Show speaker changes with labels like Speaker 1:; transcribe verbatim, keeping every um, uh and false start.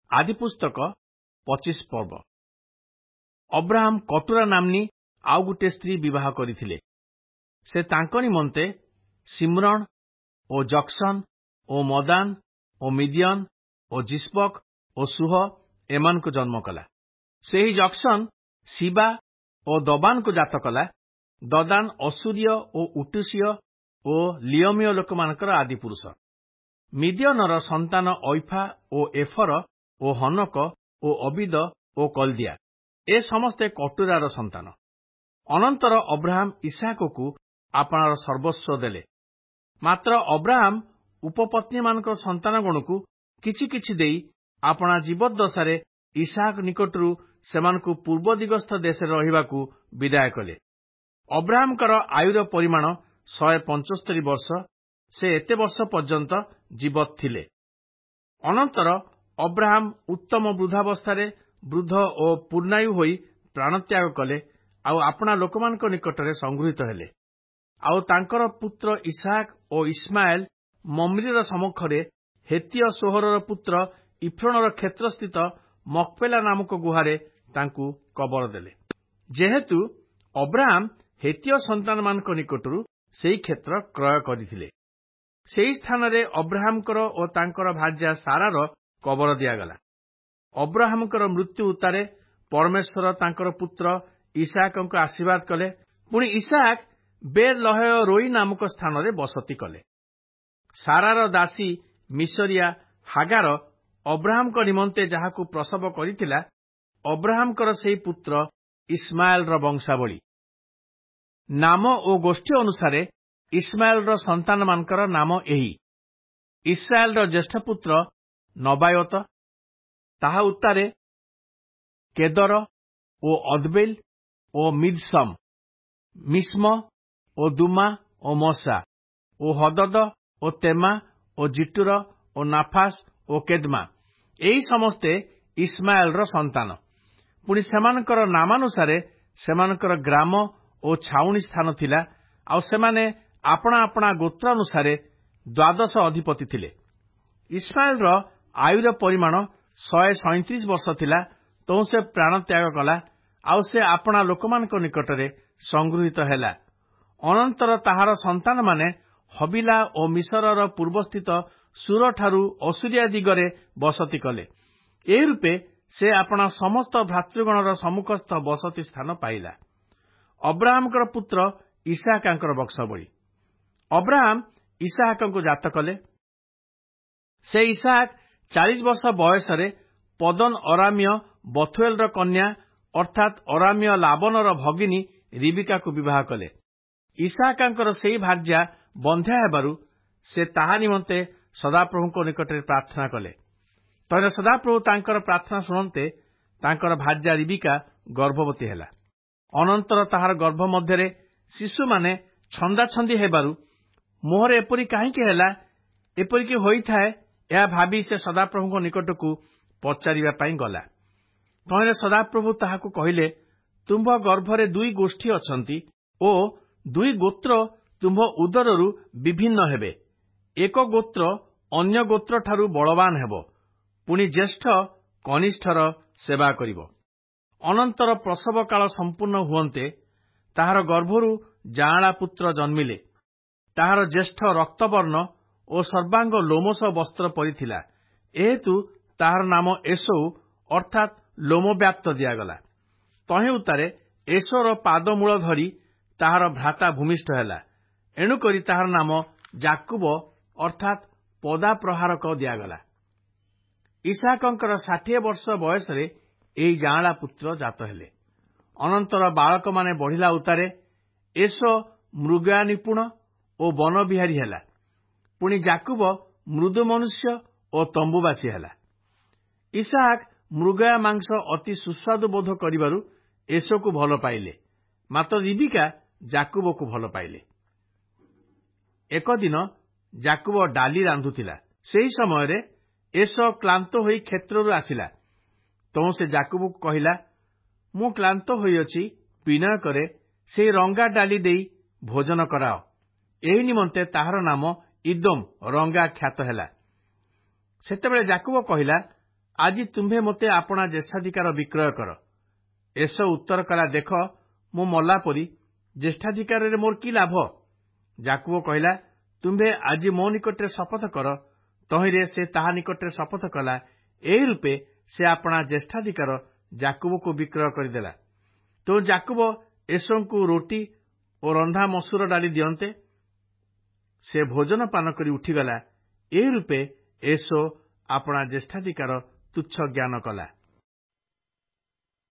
Speaker 1: आदि पुस्तक पच्चीस पर्व। अब्राहम कटुरा नामनी आउ गोटे स्त्री विवाह करथिले। से तांको निमंते सिमरन ओ जक्सन ओ मदान ओ मिदियन ओ जिस्बक ओ सुह एमान को जन्म कला। सेही जक्सन शिबा ओ दबान को जात कला। ददान असुरिय ओ उटुसिय ओ लियमीय लोक मानकर आदि पुरुष। मिदियनर संतान ऐफा ओ एफर ओ हनक ओ अबिद ओ कलदिया। ए समस्ते कटुरार संतान। अनंतर अब्राहम इसाक को आपणार सर्वस्व देले। मात्र अब्राहम उपपत्नी मानकर संतानगण को किछि किछि देई आपणा जीवद्दशारे इसाक निकटरू सेमानकु पूर्व दिगस्थ देश रहिबाकू विदाय कले। अब्राहमकर आयुर परिमाण शहे पंचस्तरी वर्ष। से एते वर्ष पर्यंत जीवत थिले। अनंतर अब्राहम उत्तम वृद्धावस्थारे वृद्ध ओ पूर्णायु होई प्राणत्याग कले। आउ आपणा लोकमानक निकटरे संगृहीत हेले। आउ तांकर पुत्र इसाक ओ इस्माएल मम्रीर सम्मुखरे हेतीय सोहरर पुत्र इफ्रोनर क्षेत्रस्थित मकपेला नामक गुहारे तांकु कबर देले। जेहेतु अब्राहम हेतीय संतान मानक निकटरू सेही क्षेत्र क्रय करिथिले। सेही स्थानरे अब्राहमकर ओ तांकर भार्या सारार कबर दियागला। अब्राहमकर मृत्यु उतारे परमेश्वर तांकर पुत्र इसाकंक आशीर्वाद कले। पुणी इसाक बेर लहय रोई नामक स्थानरे बसती कले। सारार दासी मिसरिया हागार अब्राहमक निमंते जाहाकू प्रसव करिथिला अब्राहमकर सेही पुत्र इस्माएलर वंशावली। नाम ओ गोष्ठी अनुसारे इस्माएलर संतान मानकर नाम एही। इस्राएलर ज्येष्ठ पुत्र नबायोत, ताहा उत्तारे केदर ओ अदबेल ओ मिदसम, मिस्म ओ दुमा ओ मसा ओ हदद ओ तेमा ओ जिटुर ओ नाफास ओ केदमा। एही समस्ते इस्माएलर संतान। पुणी सेमानकर नामानुसारे सेमानकर ग्राम ओ छाउणी स्थान थिला। आउ सेमाने आपणा आपणा गोत्रानुसारे द्वादश अधिपति थिले। इस्माएलर आयुर परिमाण शहे सैंतीस वर्ष थिला। तो से प्राण त्याग कला। आउ से आपणा लोकमानक निकटरे संगृहीत हेला। अनंतर ताहार संतान माने हबिला ओ मिसरर पूर्वस्थित सुर ठारू असुरिया दिगरे बसती कले। एही रूपे से आपणा समस्त भ्रातृगणर सम्मुखस्थ बसती स्थान पाइला। अब्राहमकर पुत्र इसाकांकर वंशावली। अब्राहम इसाहाकंकु जात कले। से इसाक चालीस वर्ष बयसरे पदन अरामीय बथुएलर कन्या अर्थात अरामीय लाबनर भगिनी रिबिका को विवाह कले। इसाकांकर सेही भार्या बंध्या हेबारु से ताहा निमंते सदाप्रभुको निकटरे प्रार्थना कले। तरे सदाप्रभु तांकर प्रार्थना शुणन्ते तांकर भार्या रिबिका गर्भवती हेला। अनंतर ताहार गर्भ मध्यरे शिशु माने छंदा छंदी हेबारु मोहर एपरी काहींकि हेला एपरिकी होइथाए या भाबी से सदाप्रभुको निकटकू पचारिबा पई गला। तहरे सदाप्रभु ताहाकू कहिले, तुम्भ गर्भरे दुई गोष्ठी अछंती ओ दुई गोत्र तुम्भ उदररू विभिन्न हेबे। एक गोत्र अन्य गोत्र ठारू बलवान हेबो। पुणी ज्येष्ठ कनिष्ठर सेवा करिबो। अनंतर प्रसव काल संपूर्ण हुअन्ते ताहार गर्भरू जाआला पुत्र जन्मिले। ताहार ज्येष्ठ रक्तवर्ण ओ सर्वांग लोमस वस्त्र परिथिला। एहेतु ताहार नाम एसौ अर्थात लोमव्याप्त दियागला। तहे उतारे एसोर पादमूल धरी ताहार भ्राता भूमिष्ठ हेला। एणुकरी ताहार नाम जाकुब अर्थात पदा प्रहारक दियागला। इसाकंकर षाठिए वर्ष बयसरे एही जाआला पुत्र जात हेले। अनंतर बालक माने बढ़िला उतारे एसो मृगया निपुण ओ वन बिहारी हेला। पुणी जाकुब मृदु मनुष्य ओ तंबुवासी हेला। इसाक मृगया मांस अति सुस्वादु बोध करिबारु एसो को भल पाइले। मात्र रिबिका जाकुब को भल पाइले। एक दिन जाकुब डाली रांधुथिला। सेही समयरे एसो क्लांत होई क्षेत्ररू आसिला। तो से जाकुब को कहिला, मु क्लांत होइअछि, विनय करे से रंगा डाली देई भोजन कराओ। एही निमंते ताहार नाम इदोम रंगा ख्यात हेला। सेतेबेले जाकुब कहिला, ଆଜି ତୁମ୍ଭେ ମୋତେ ଆପଣା ଜ୍ୟେଷ୍ଠାଧିକାର ବିକ୍ରୟ କର। ଏସୋ ଉତ୍ତର କଲା, ଦେଖ, ମୁଁ ମଲା ପରି ଜ୍ୟେଷ୍ଠାଧିକାରରେ ମୋର କି ଲାଭ? ଯାକୁବ କହିଲା, ତୁମ୍ଭେ ଆଜି ମୋ ନିକଟରେ ଶପଥ କର। ତହିଁରେ ସେ ତାହା ନିକଟରେ ଶପଥ କଲା। ଏହି ରୂପେ ସେ ଆପଣା ଜ୍ୟେଷ୍ଠାଧିକାର ଯାକୁବକୁ ବିକ୍ରୟ କରିଦେଲା। ତ ଯାକୁବ ଏସୋଙ୍କୁ ରୋଟି ଓ ରନ୍ଧା ମସୁର ଡାଲି ଦିଅନ୍ତେ। ସେ ଭୋଜନ ପାନ କରି ଉଠିଗଲା। ଏହି ରୂପେ ଏସୋ ଆପଣା ଜ୍ୟେଷ୍ଠାଧିକାର ତୁଚ୍ଛ ଜ୍ଞାନ କଲା।